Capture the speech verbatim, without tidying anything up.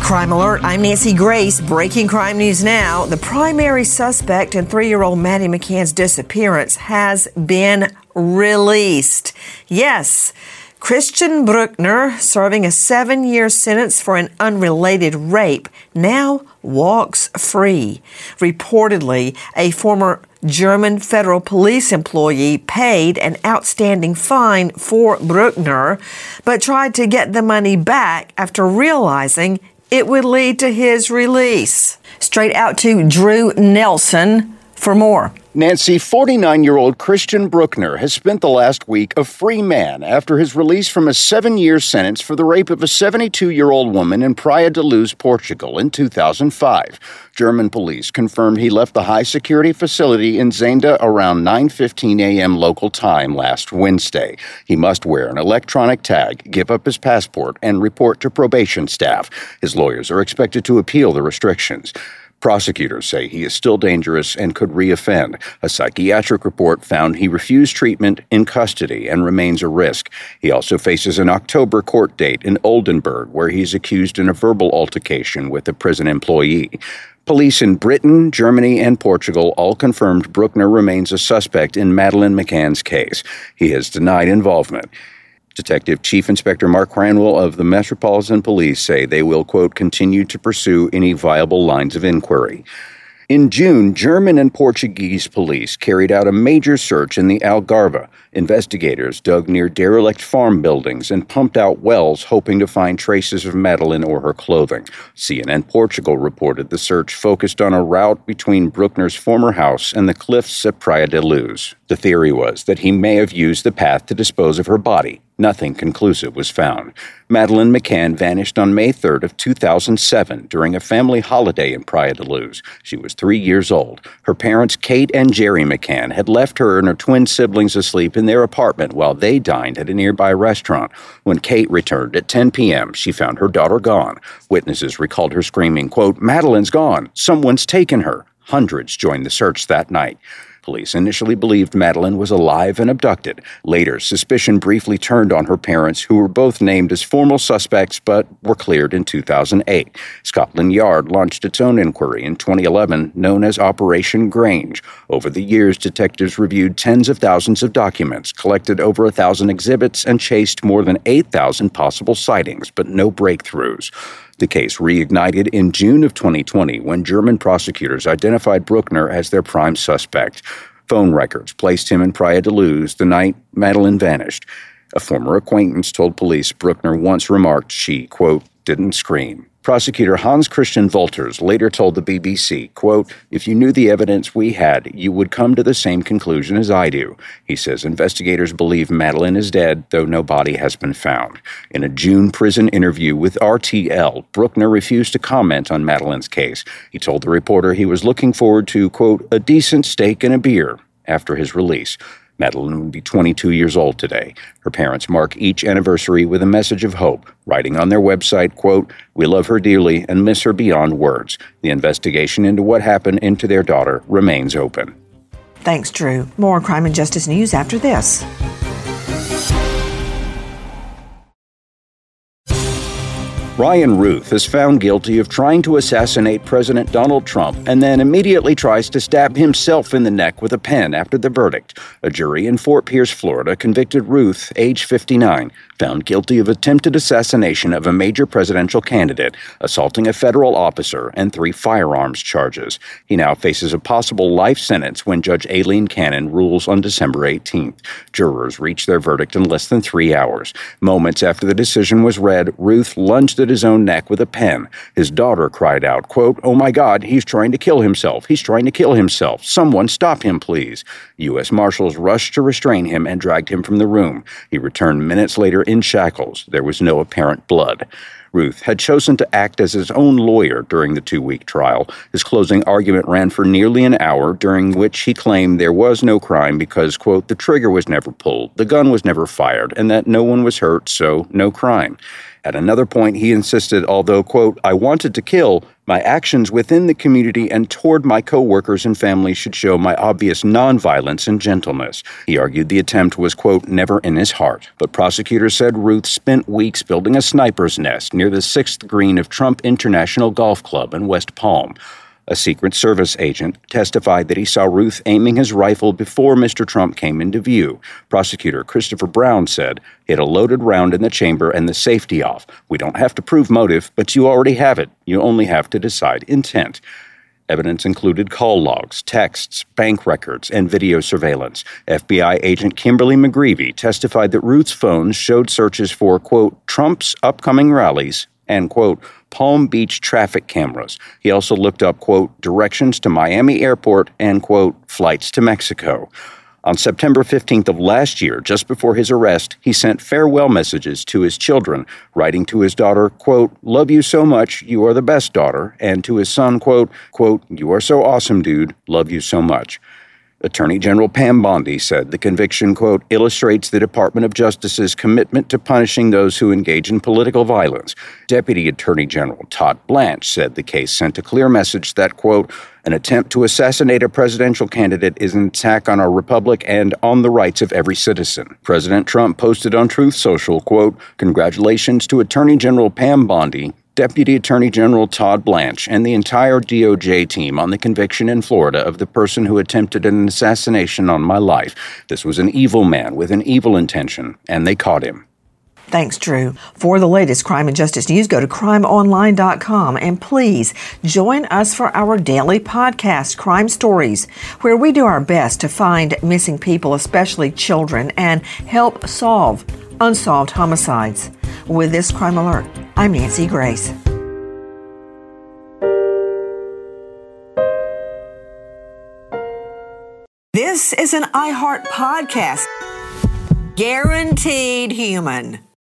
Crime Alert, I'm Nancy Grace. Breaking crime news now. The primary suspect in three-year-old Maddie McCann's disappearance has been released. Yes, Christian Bruckner, serving a seven-year sentence for an unrelated rape, now walks free. Reportedly, a former German federal police employee paid an outstanding fine for Bruckner, but tried to get the money back after realizing it would lead to his release. Straight out to Drew Nelson for more. Nancy, forty-nine-year-old Christian Bruckner has spent the last week a free man after his release from a seven-year sentence for the rape of a seventy-two-year-old woman in Praia da Luz, Portugal in two thousand five. German police confirmed he left the high-security facility in Zenda around nine fifteen a.m. local time last Wednesday. He must wear an electronic tag, give up his passport, and report to probation staff. His lawyers are expected to appeal the restrictions. Prosecutors say he is still dangerous and could reoffend. A psychiatric report found he refused treatment in custody and remains a risk. He also faces an October court date in Oldenburg, where he's accused in a verbal altercation with a prison employee. Police in Britain, Germany, and Portugal all confirmed Bruckner remains a suspect in Madeleine McCann's case. He has denied involvement. Detective Chief Inspector Mark Cranwell of the Metropolitan Police say they will, quote, continue to pursue any viable lines of inquiry. In June, German and Portuguese police carried out a major search in the Algarve. Investigators dug near derelict farm buildings and pumped out wells, hoping to find traces of Madeleine or her clothing. C N N Portugal reported the search focused on a route between Bruckner's former house and the cliffs at Praia da Luz. The theory was that he may have used the path to dispose of her body. Nothing conclusive was found. Madeleine McCann vanished on May third of two thousand seven during a family holiday in Praia da Luz. She was three years old. Her parents, Kate and Jerry McCann, had left her and her twin siblings asleep in their apartment while they dined at a nearby restaurant. When Kate returned at ten p.m., she found her daughter gone. Witnesses recalled her screaming, quote, "Madeleine's gone. Someone's taken her." Hundreds joined the search that night. Police initially believed Madeleine was alive and abducted. Later, suspicion briefly turned on her parents, who were both named as formal suspects but were cleared in two thousand eight. Scotland Yard launched its own inquiry in twenty eleven, known as Operation Grange. Over the years, detectives reviewed tens of thousands of documents, collected over a thousand exhibits, and chased more than eight thousand possible sightings, but no breakthroughs. The case reignited in June of twenty twenty when German prosecutors identified Bruckner as their prime suspect. Phone records placed him in Praia da Luz the night Madeleine vanished. A former acquaintance told police Bruckner once remarked she, quote, didn't scream. Prosecutor Hans Christian Wolters later told the B B C, quote, if you knew the evidence we had, you would come to the same conclusion as I do. He says investigators believe Madeleine is dead, though no body has been found. In a June prison interview with R T L, Bruckner refused to comment on Madeleine's case. He told the reporter he was looking forward to, quote, a decent steak and a beer after his release. Madeleine would be twenty-two years old today. Her parents mark each anniversary with a message of hope, writing on their website, quote, we love her dearly and miss her beyond words. The investigation into what happened into their daughter remains open. Thanks, Drew. More crime and justice news after this. Ryan Ruth is found guilty of trying to assassinate President Donald Trump and then immediately tries to stab himself in the neck with a pen after the verdict. A jury in Fort Pierce, Florida, convicted Ruth, age fifty-nine, found guilty of attempted assassination of a major presidential candidate, assaulting a federal officer, and three firearms charges. He now faces a possible life sentence when Judge Aileen Cannon rules on December eighteenth. Jurors reached their verdict in less than three hours. Moments after the decision was read, Ruth lunged at his own neck with a pen. His daughter cried out, quote, oh my God, he's trying to kill himself. He's trying to kill himself. Someone stop him, please. U S Marshals rushed to restrain him and dragged him from the room. He returned minutes later in shackles. There was no apparent blood. Ruth had chosen to act as his own lawyer during the two-week trial. His closing argument ran for nearly an hour, during which he claimed there was no crime because, quote, the trigger was never pulled, the gun was never fired, and that no one was hurt, so no crime. At another point, he insisted, although, quote, I wanted to kill, my actions within the community and toward my co-workers and family should show my obvious nonviolence and gentleness. He argued the attempt was, quote, never in his heart. But prosecutors said Ruth spent weeks building a sniper's nest near the sixth green of Trump International Golf Club in West Palm. A Secret Service agent testified that he saw Ruth aiming his rifle before Mister Trump came into view. Prosecutor Christopher Brown said, he had a loaded round in the chamber and the safety off. We don't have to prove motive, but you already have it. You only have to decide intent. Evidence included call logs, texts, bank records, and video surveillance. F B I agent Kimberly McGreevy testified that Ruth's phone showed searches for, quote, Trump's upcoming rallies and, quote, Palm Beach traffic cameras. He also looked up, quote, directions to Miami Airport and, quote, flights to Mexico. On September fifteenth of last year, just before his arrest, he sent farewell messages to his children, writing to his daughter, quote, love you so much, you are the best daughter, and to his son, quote, quote, you are so awesome, dude, love you so much. Attorney General Pam Bondi said the conviction, quote, illustrates the Department of Justice's commitment to punishing those who engage in political violence. Deputy Attorney General Todd Blanche said the case sent a clear message that, quote, an attempt to assassinate a presidential candidate is an attack on our republic and on the rights of every citizen. President Trump posted on Truth Social, quote, congratulations to Attorney General Pam Bondi, Deputy Attorney General Todd Blanche, and the entire D O J team on the conviction in Florida of the person who attempted an assassination on my life. This was an evil man with an evil intention, and they caught him. Thanks, Drew. For the latest crime and justice news, go to crime online dot com, and please join us for our daily podcast, Crime Stories, where we do our best to find missing people, especially children, and help solve unsolved homicides. With this Crime Alert, I'm Nancy Grace. This is an iHeart podcast. Guaranteed human.